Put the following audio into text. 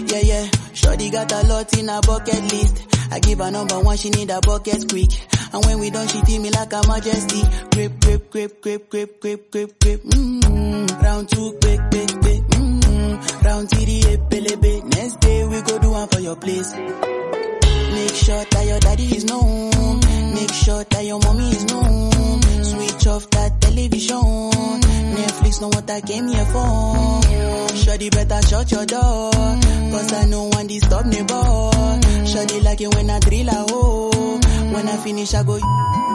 Yeah, yeah. Shorty got a lot in her bucket list. I give her number one, she need a bucket quick. And when we done, she feel me like a majesty. Grip, grip, grip, grip, grip, grip, grip, grip. Round two, quick, quick, quick. Round three, epelebe. Next day we go do one for your place. Make sure that your daddy is known. Make sure that your mommy is known. Switch off that television. Netflix know what I came here for. Shorty better shut your door, cause I know one disturb neighbor. Shorty like it when I drill a hole. When I finish I go